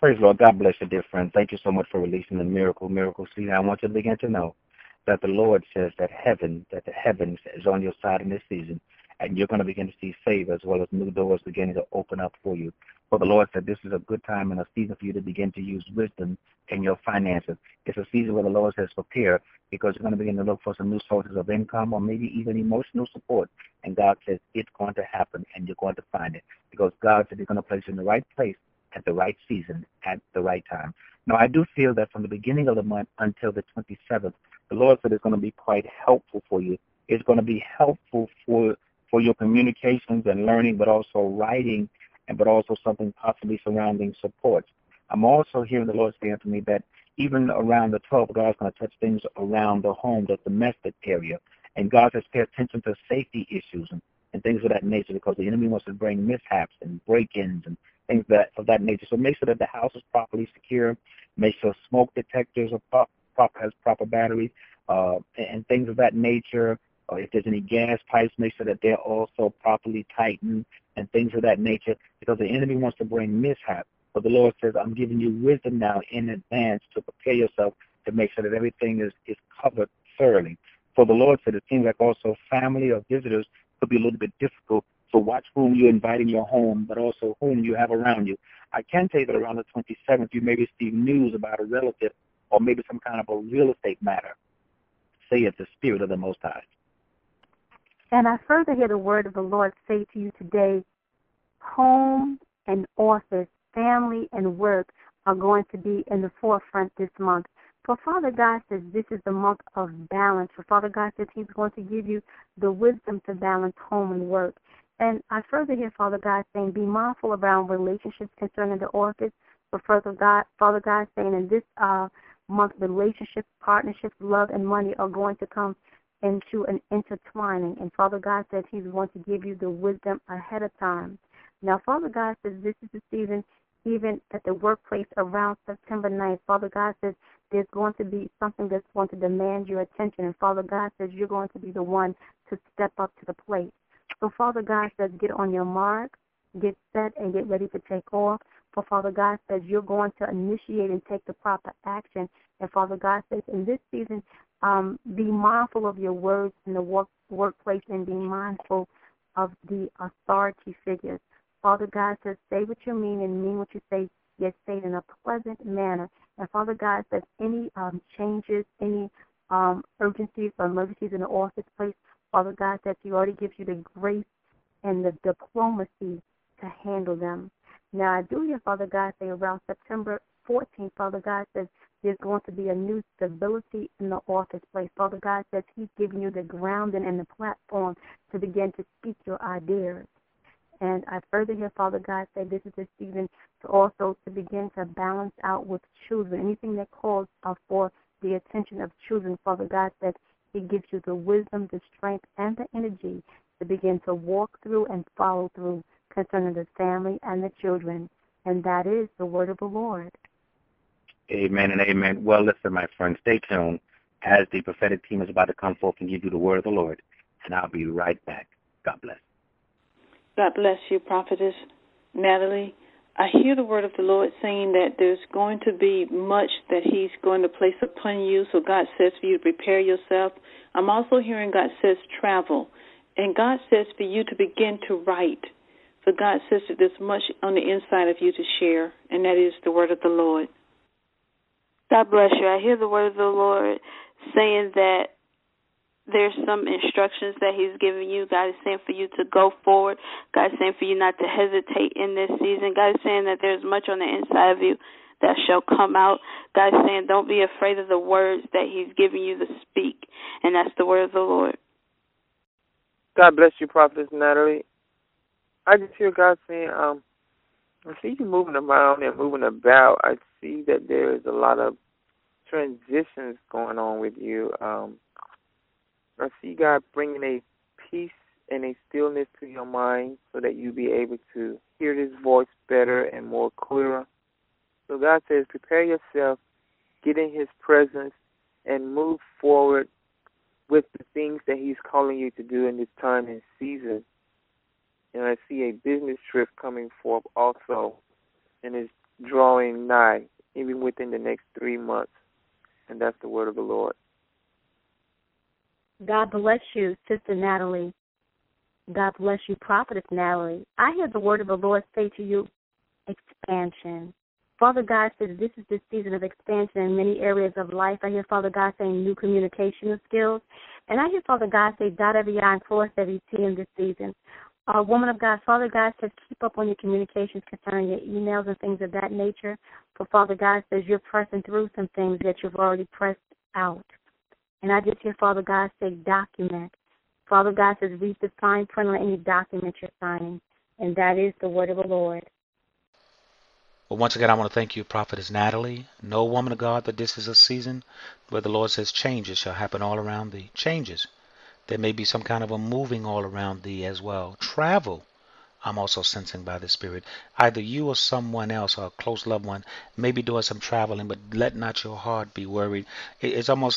Praise the Lord. God bless you, dear friend. Thank you so much for releasing the miracle seed. I want you to begin to know that the Lord says that the heavens is on your side in this season, and you're going to begin to see favor as well as new doors beginning to open up for you. For the Lord said this is a good time and a season for you to begin to use wisdom in your finances. It's a season where the Lord says prepare because you're going to begin to look for some new sources of income or maybe even emotional support. And God says it's going to happen and you're going to find it because God said He's going to place you in the right place at the right season, at the right time. Now, I do feel that from the beginning of the month until the 27th, the Lord said it's going to be quite helpful for you. It's going to be helpful for your communications and learning, but also writing, and but also something possibly surrounding support. I'm also hearing the Lord saying to me that even around the 12th, God's going to touch things around the home, the domestic area. And God says pay attention to safety issues and things of that nature because the enemy wants to bring mishaps and break-ins and things of that nature. So make sure that the house is properly secure. Make sure smoke detectors are has proper batteries and things of that nature. Or if there's any gas pipes, make sure that they're also properly tightened and things of that nature because the enemy wants to bring mishap. But the Lord says, I'm giving you wisdom now in advance to prepare yourself to make sure that everything is covered thoroughly. For the Lord said, it seems like also family or visitors could be a little bit difficult. So watch whom you invite in your home, but also whom you have around you. I can tell you that around the 27th, you may receive news about a relative or maybe some kind of a real estate matter. Say it's the Spirit of the Most High. And I further hear the word of the Lord say to you today, home and office, family and work are going to be in the forefront this month. For Father God says this is the month of balance. For Father God says He's going to give you the wisdom to balance home and work. And I further hear Father God saying, be mindful around relationships concerning the office. For Father God saying in this month, relationships, partnerships, love, and money are going to come into an intertwining. And Father God says He's going to give you the wisdom ahead of time. Now, Father God says this is the season, even at the workplace around September 9th. Father God says there's going to be something that's going to demand your attention. And Father God says you're going to be the one to step up to the plate. So Father God says get on your mark, get set, and get ready to take off. For Father God says you're going to initiate and take the proper action. And Father God says in this season, be mindful of your words in the workplace and be mindful of the authority figures. Father God says say what you mean and mean what you say, yet say it in a pleasant manner. And Father God says any changes, any urgencies or emergencies in the office place, Father God says He already gives you the grace and the diplomacy to handle them. Now, I do hear Father God say around September 14th, Father God says there's going to be a new stability in the office place. Father God says He's giving you the grounding and the platform to begin to speak your ideas. And I further hear Father God say this is a season to also to begin to balance out with children. Anything that calls for the attention of children, Father God says He gives you the wisdom, the strength, and the energy to begin to walk through and follow through concerning the family and the children. And that is the word of the Lord. Amen and amen. Well, listen, my friend, stay tuned as the prophetic team is about to come forth and give you the word of the Lord. And I'll be right back. God bless. God bless you, Prophetess Natalie. I hear the word of the Lord saying that there's going to be much that He's going to place upon you. So God says for you to prepare yourself. I'm also hearing God says travel. And God says for you to begin to write. For God says that there's much on the inside of you to share, and that is the word of the Lord. God bless you. I hear the word of the Lord saying that there's some instructions that He's giving you. God is saying for you to go forward. God is saying for you not to hesitate in this season. God is saying that there's much on the inside of you that shall come out. God is saying don't be afraid of the words that He's giving you to speak, and that's the word of the Lord. God bless you, Prophetess Natalie. I just hear God saying, I see you moving around and moving about. I see that there is a lot of transitions going on with you. I see God bringing a peace and a stillness to your mind so that you'll be able to hear His voice better and more clearer. So God says, prepare yourself, get in His presence, and move forward with the things that He's calling you to do in this time and season. And I see a business trip coming forth also. And it's drawing nigh, even within the next 3 months. And that's the word of the Lord. God bless you, Sister Natalie. God bless you, Prophetess Natalie. I hear the word of the Lord say to you, expansion. Father God says this is the season of expansion in many areas of life. I hear Father God saying new communication skills. And I hear Father God say dot every I and cross every T in this season. Woman of God, Father God says keep up on your communications concerning your emails and things of that nature. For Father God says you're pressing through some things that you've already pressed out. And I just hear Father God say document. Father God says read the fine print on any document you're signing. And that is the word of the Lord. Well, once again, I want to thank you, Prophetess Natalie. Know, woman of God, that this is a season where the Lord says changes shall happen all around thee. Changes. There may be some kind of a moving all around thee as well. Travel, I'm also sensing by the Spirit. Either you or someone else or a close loved one may be doing some traveling, but let not your heart be worried. It's almost,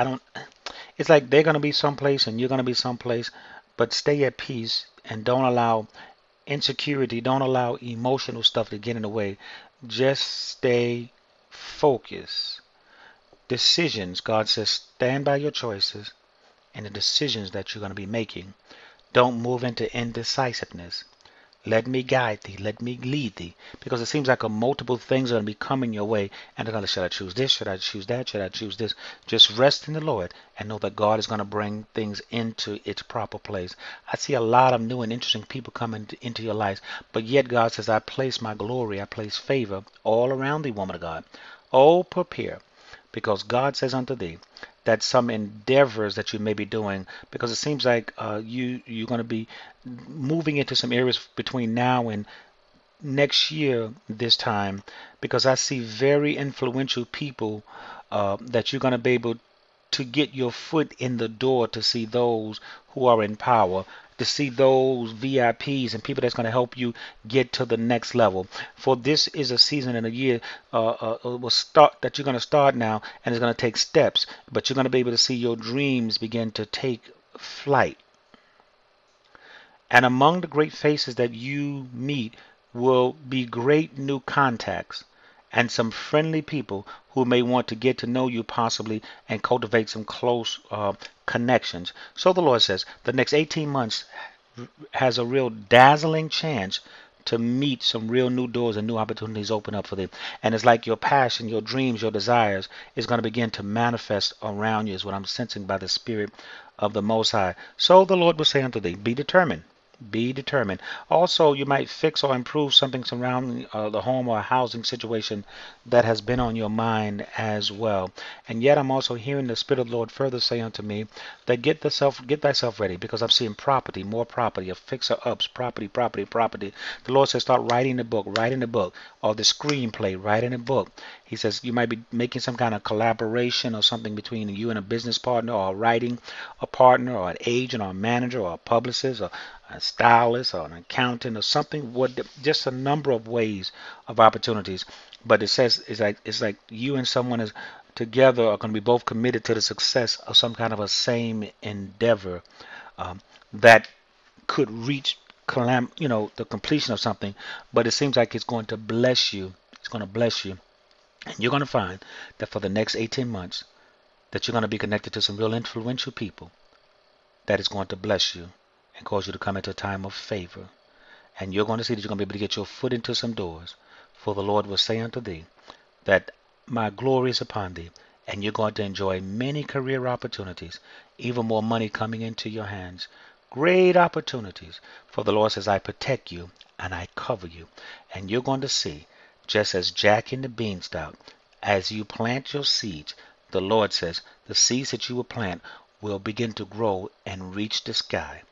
it's like they're going to be someplace and you're going to be someplace, but stay at peace and don't allow insecurity, don't allow emotional stuff to get in the way. Just stay focused. Decisions, God says, stand by your choices and the decisions that you're going to be making. Don't move into indecisiveness. Let me guide thee. Let me lead thee. Because it seems like multiple things are going to be coming your way. And they're going to, should I choose this? Should I choose that? Should I choose this? Just rest in the Lord and know that God is going to bring things into its proper place. I see a lot of new and interesting people coming into your life. But yet God says, I place my glory, I place favor all around thee, woman of God. Oh, prepare. Because God says unto thee, that some endeavors that you may be doing, because it seems like you're going to be moving into some areas between now and next year this time, because I see very influential people that you're going to be able to get your foot in the door to see those who are in power, to see those VIPs and people that's going to help you get to the next level. For this is a season and a year will start that you're going to start now, and it's going to take steps, but you're going to be able to see your dreams begin to take flight. And among the great faces that you meet will be great new contacts and some friendly people who may want to get to know you possibly and cultivate some close connections. So the Lord says the next 18 months has a real dazzling chance to meet some real new doors and new opportunities open up for them. And it's like your passion, your dreams, your desires is going to begin to manifest around you is what I'm sensing by the Spirit of the Most High. So the Lord will say unto thee, be determined. Be determined. Also, you might fix or improve something surrounding the home or housing situation that has been on your mind as well. And yet I'm also hearing the Spirit of the Lord further say unto me that get thyself ready, because I'm seeing property, more property, a fixer-ups, property. The Lord says start writing the book, or the screenplay, writing a book. He says you might be making some kind of collaboration or something between you and a business partner, or writing a partner, or an agent, or a manager, or a publicist, or a stylist, or an accountant, or something. Just a number of ways of opportunities. But it says it's like you and someone is together are going to be both committed to the success of some kind of a same endeavor that could reach the completion of something. But it seems like it's going to bless you. It's going to bless you. And you're going to find that for the next 18 months that you're going to be connected to some real influential people that is going to bless you and cause you to come into a time of favor. And you're going to see that you're going to be able to get your foot into some doors. For the Lord will say unto thee that my glory is upon thee, and you're going to enjoy many career opportunities, even more money coming into your hands. Great opportunities. For the Lord says, I protect you and I cover you. And you're going to see, just as Jack in the Beanstalk, as you plant your seeds, the Lord says, the seeds that you will plant will begin to grow and reach the sky.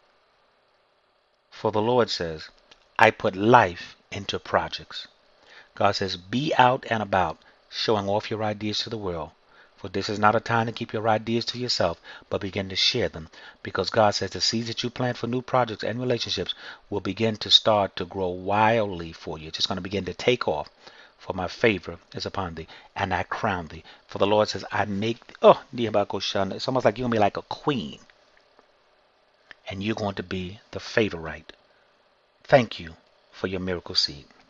For the Lord says, I put life into projects. God says, be out and about, showing off your ideas to the world. For this is not a time to keep your ideas to yourself, but begin to share them. Because God says the seeds that you plant for new projects and relationships will begin to start to grow wildly for you. It's just going to begin to take off. For my favor is upon thee, and I crown thee. For the Lord says, I make, it's almost like you're going to be like a queen. And you're going to be the favorite. Thank you for your miracle seed.